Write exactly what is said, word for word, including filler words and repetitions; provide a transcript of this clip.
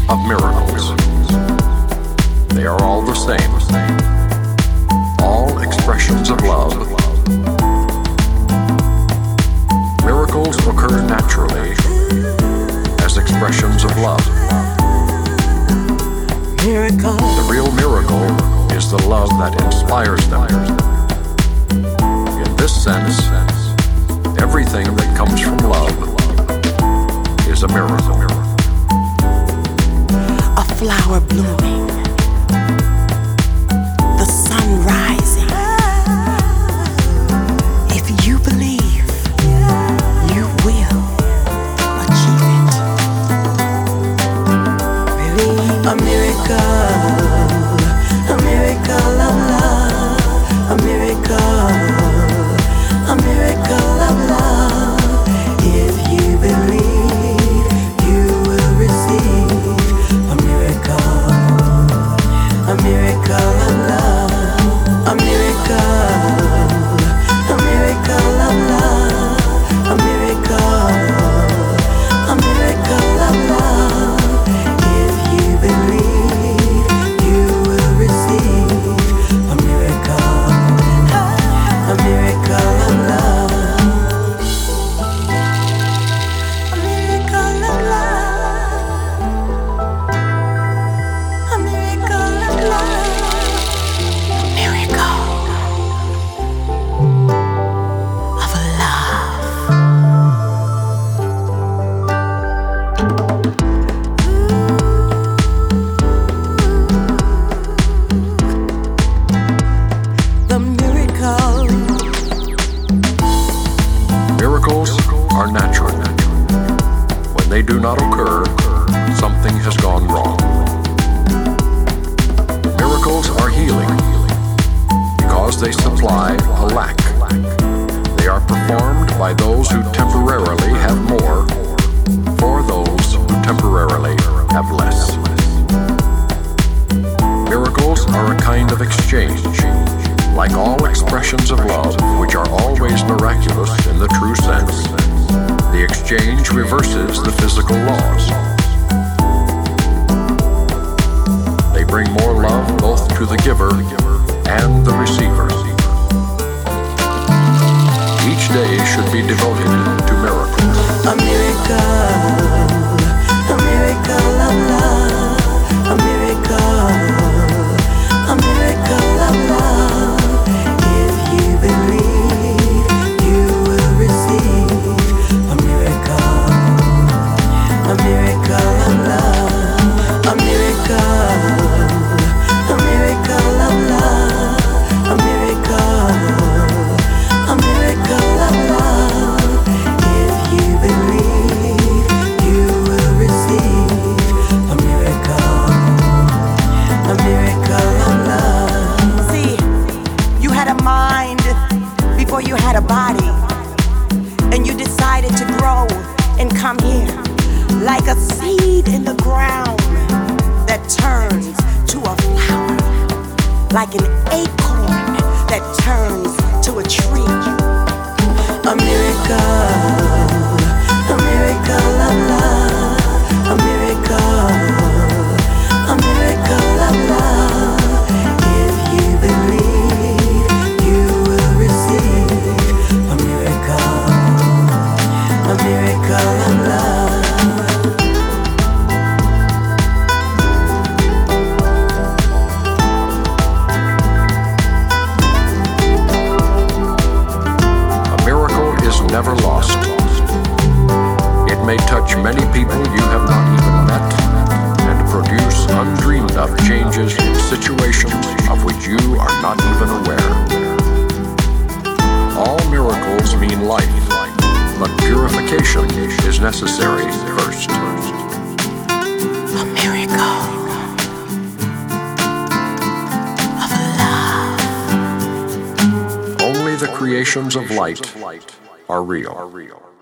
of miracles. They are all the same. All expressions of love. Miracles occur naturally as expressions of love. Miracle. The real miracle is the love that inspires them. In this sense, everything that comes from love is a miracle. A flower blooming, the sun rising. If you believe, you will achieve it. Really, a miracle, a miracle of love, a miracle, a miracle of love. If you believe, you will receive a miracle, a miracle of love, a miracle, a miracle of love, a miracle, a miracle of love. If you believe, you will receive a miracle, a miracle of love. A miracle of love, a miracle of love, a miracle of love. The miracle. Miracles are natural. When they do not occur, something has gone wrong. Miracles are healing because they supply a lack. They are performed by those who temporarily have more for those who temporarily have less. Miracles are a kind of exchange. Like all expressions of love, which are always miraculous in the true sense, the exchange reverses the physical laws. They bring more love both to the giver and the receiver. Each day should be devoted to miracles. A miracle, a miracle of love, a miracle, a miracle of love. If you believe, you will receive a miracle, a miracle of love, a miracle, a miracle of love, a miracle, a miracle of love. If you believe, you will receive a miracle, a miracle of love. See, you had a mind before you had a body, and you decided to grow and come here like a seed in the ground that turns to a flower, like an acorn that turns to a tree. A miracle, a miracle of love, a miracle, a miracle of love. If you believe, you will receive a miracle, a miracle of love. A miracle is never lost. It may touch many people you have not even met and produce undreamed of changes in situations of which you are not even aware. All miracles mean life, but purification is necessary first. A miracle of love. Only the creations of light are real.